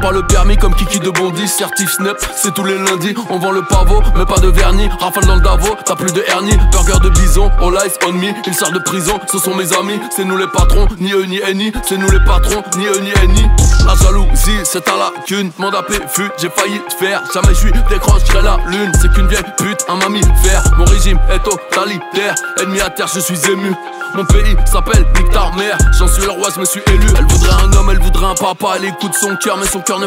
pas le permis comme Kiki de Bondy. Certif Snap, c'est tous les lundis. On vend le pavot, mais pas de vernis. Rafale dans le Davo, t'as plus de hernie. Burger de bison, all eyes on me. Ils sortent de prison, ce sont mes amis. C'est nous les patrons, ni eux ni Eni. C'est nous les patrons, ni eux ni Eni. La jalousie, c'est à la cune. Mandat fut, j'ai failli te faire. Jamais j'suis décrocherai la lune. C'est qu'une vieille pute, un mammifère. Mon régime est totalitaire. Ennemi à terre, je suis ému. Mon pays s'appelle Nick ta mère. J'en suis le roi, je me suis élu. Elle voudrait un homme, elle voudrait un papa. Elle écoute son cœur, mais son cœur ne